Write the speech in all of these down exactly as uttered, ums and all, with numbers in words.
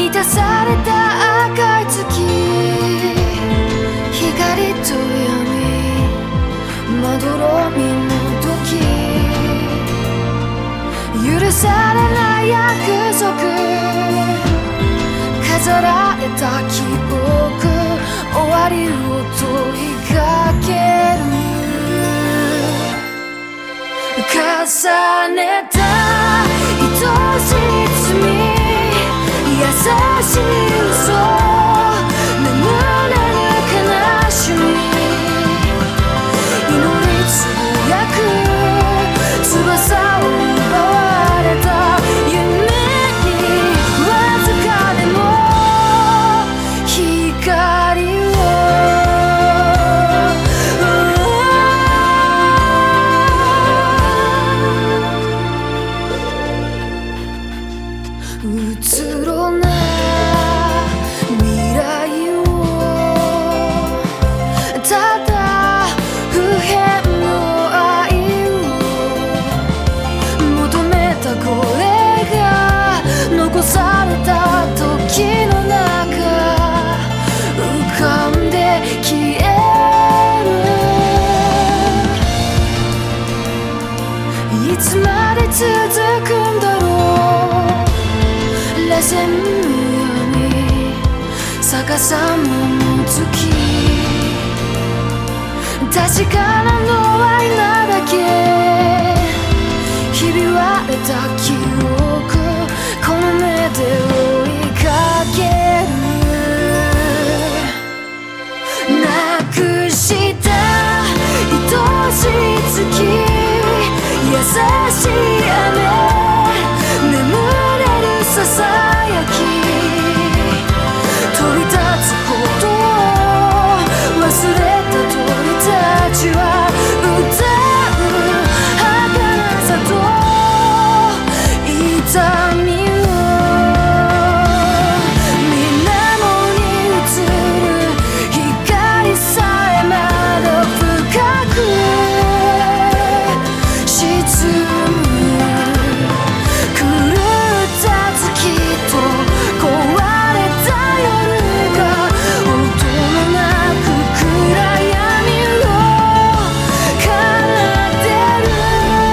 満たされた赤い月、光と闇、まどろみの時、許されない約束、飾られた記憶、終わりを問いかける。重ねた愛しい罪、優しい嘘、眠れる悲しみ、祈りつぶやく翼を奪われた夢に、わずかでも光をうつろな未来を、ただ不変の愛を求めた、これが残された時の中、浮かんで消える。いつまで続くんだろう、螺旋の闇、逆さまの月、確かなのは今だけ、ひび割れた記憶、この目で追いかける。なくした愛しい月、優しい雨、眠れるささやき、飛び立つことを忘れた鳥たちは歌う儚さと痛みを、水面に映る光さえまだ深く沈む。狂った月と壊れた夜が音もなく暗闇を奏でる。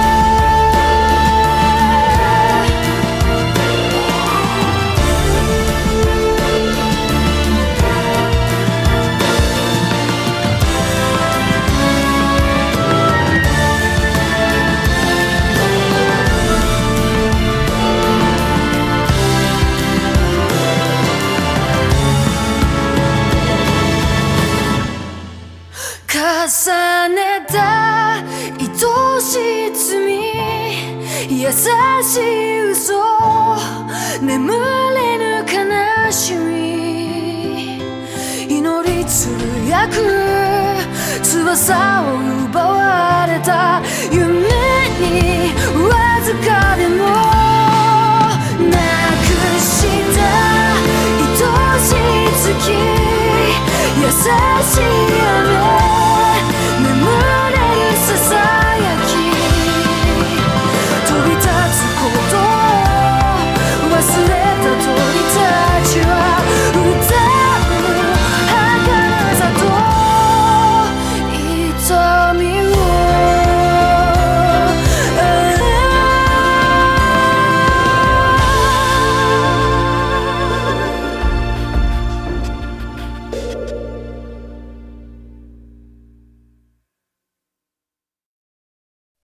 重ねた愛しい罪、優しい嘘、眠れぬ悲しみ、祈りつぶやく翼を奪われた夢に、わずかでも